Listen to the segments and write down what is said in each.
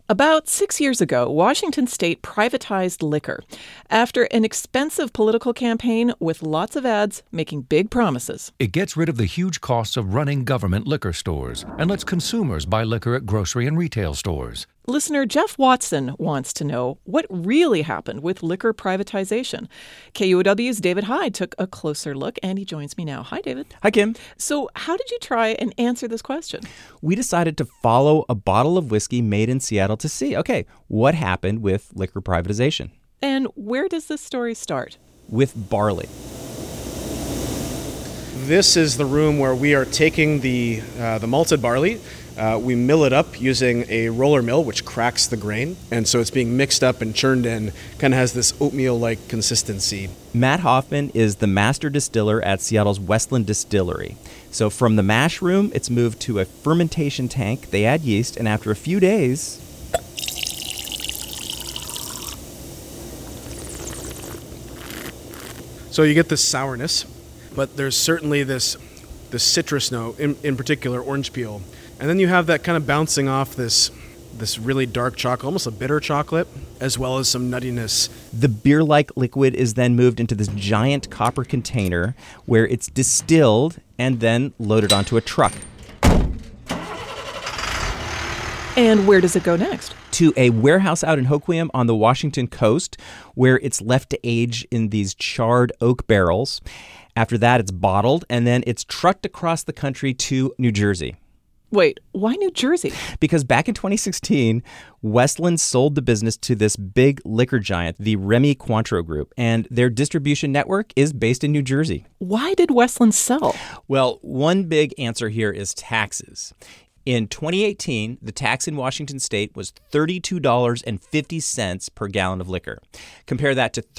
About 6 years ago, Washington state privatized liquor after an expensive political campaign with lots of ads making big promises. It gets rid of the huge costs of running government liquor stores and lets consumers buy liquor at grocery and retail stores. Listener Jeff Watson wants to know what really happened with liquor privatization. KUOW's David Hyde took a closer look, and he joins me now. Hi, David. Hi, Kim. So how did you try and answer this question? We decided to follow a bottle of whiskey made in Seattle to see, what happened with liquor privatization? And where does this story start? With barley. This is the room where we are taking the malted barley. We mill it up using a roller mill, which cracks the grain. And so it's being mixed up and churned in, kind of has this oatmeal-like consistency. Matt Hoffman is the master distiller at Seattle's Westland Distillery. So from the mash room, it's moved to a fermentation tank. They add yeast, and after a few days... So you get this sourness, but there's certainly this citrus note, in particular orange peel. And then you have that kind of bouncing off this really dark chocolate, almost a bitter chocolate, as well as some nuttiness. The beer-like liquid is then moved into this giant copper container where it's distilled and then loaded onto a truck. And where does it go next? To a warehouse out in Hoquiam on the Washington coast, where it's left to age in these charred oak barrels. After that, it's bottled, and then it's trucked across the country to New Jersey. Wait, why New Jersey? Because back in 2016, Westland sold the business to this big liquor giant, the Remy Cointreau Group, and their distribution network is based in New Jersey. Why did Westland sell? Well, one big answer here is taxes. In 2018, the tax in Washington state was $32.50 per gallon of liquor. Compare that to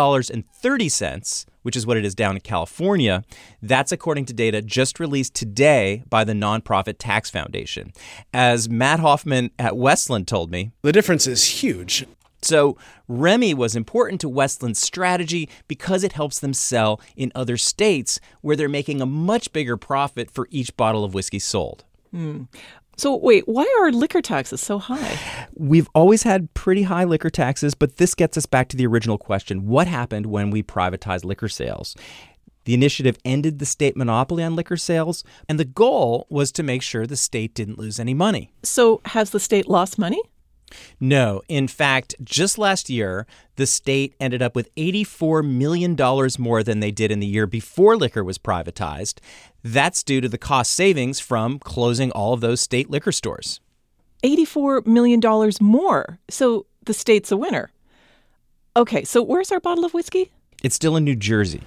$3.30, which is what it is down in California. That's according to data just released today by the nonprofit Tax Foundation. As Matt Hoffman at Westland told me, the difference is huge. So Remy was important to Westland's strategy because it helps them sell in other states where they're making a much bigger profit for each bottle of whiskey sold. So wait, why are liquor taxes so high? We've always had pretty high liquor taxes, but this gets us back to the original question. What happened when we privatized liquor sales? The initiative ended the state monopoly on liquor sales, and the goal was to make sure the state didn't lose any money. So has the state lost money? No. In fact, just last year, the state ended up with $84 million more than they did in the year before liquor was privatized. That's due to the cost savings from closing all of those state liquor stores. $84 million more. So the state's a winner. Okay, so where's our bottle of whiskey? It's still in New Jersey.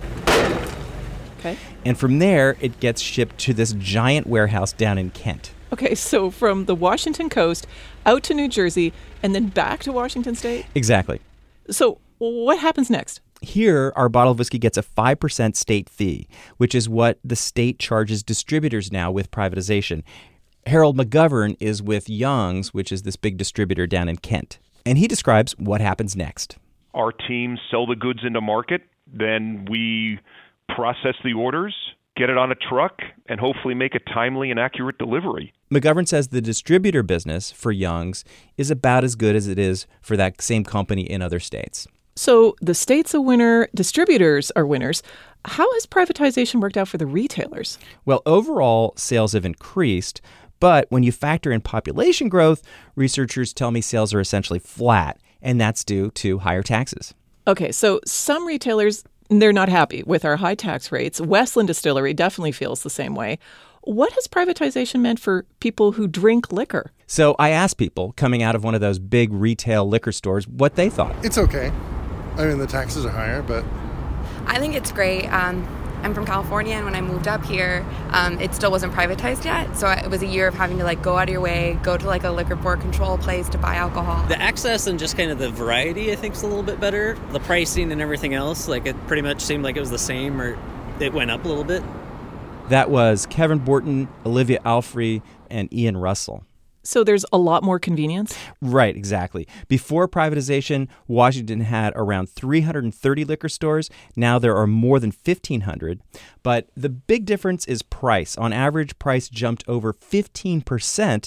Okay. And from there, it gets shipped to this giant warehouse down in Kent. Okay, so from the Washington coast out to New Jersey and then back to Washington state? Exactly. So what happens next? Here, our bottle of whiskey gets a 5% state fee, which is what the state charges distributors now with privatization. Harold McGovern is with Young's, which is this big distributor down in Kent. And he describes what happens next. Our teams sell the goods into market, then we process the orders, get it on a truck, and hopefully make a timely and accurate delivery. McGovern says the distributor business for Young's is about as good as it is for that same company in other states. So the state's a winner, distributors are winners. How has privatization worked out for the retailers? Well, overall, sales have increased, but when you factor in population growth, researchers tell me sales are essentially flat, and that's due to higher taxes. Okay, so some retailers, they're not happy with our high tax rates. Westland Distillery definitely feels the same way. What has privatization meant for people who drink liquor? So I asked people coming out of one of those big retail liquor stores what they thought. It's okay. I mean, the taxes are higher, but... I think it's great. I'm from California, and when I moved up here, it still wasn't privatized yet. So it was a year of having to go out of your way, go to a liquor board control place to buy alcohol. The access and just kind of the variety, I think, is a little bit better. The pricing and everything else, it pretty much seemed like it was the same, or it went up a little bit. That was Kevin Borton, Olivia Alfrey, and Ian Russell. So there's a lot more convenience? Right, exactly. Before privatization, Washington had around 330 liquor stores. Now there are more than 1,500. But the big difference is price. On average, price jumped over 15%.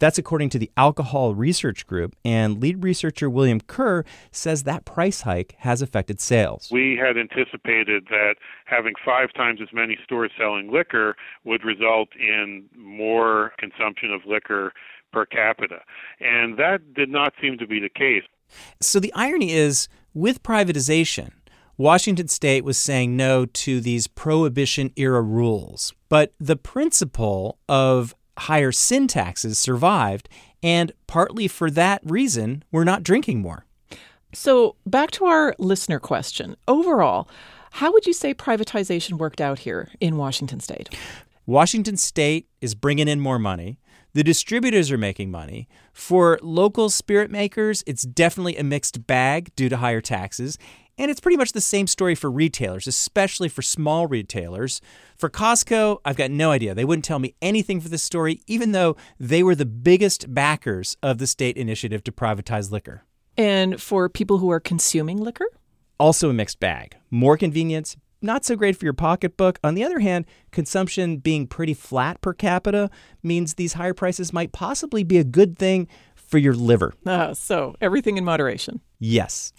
That's according to the Alcohol Research Group, and lead researcher William Kerr says that price hike has affected sales. We had anticipated that having 5 times as many stores selling liquor would result in more consumption of liquor per capita, and that did not seem to be the case. So the irony is, with privatization, Washington State was saying no to these Prohibition-era rules, but the principle of higher sin taxes survived, and partly for that reason, we're not drinking more. So back to our listener question. Overall, how would you say privatization worked out here in Washington State? Washington State is bringing in more money. The distributors are making money. For local spirit makers, it's definitely a mixed bag due to higher taxes. And it's pretty much the same story for retailers, especially for small retailers. For Costco, I've got no idea. They wouldn't tell me anything for this story, even though they were the biggest backers of the state initiative to privatize liquor. And for people who are consuming liquor? Also a mixed bag. More convenience, not so great for your pocketbook. On the other hand, consumption being pretty flat per capita means these higher prices might possibly be a good thing for your liver. So everything in moderation. Yes.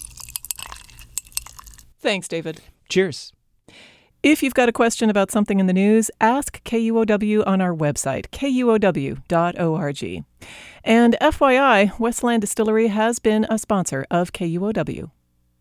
Thanks, David. Cheers. If you've got a question about something in the news, ask KUOW on our website, kuow.org. And FYI, Westland Distillery has been a sponsor of KUOW.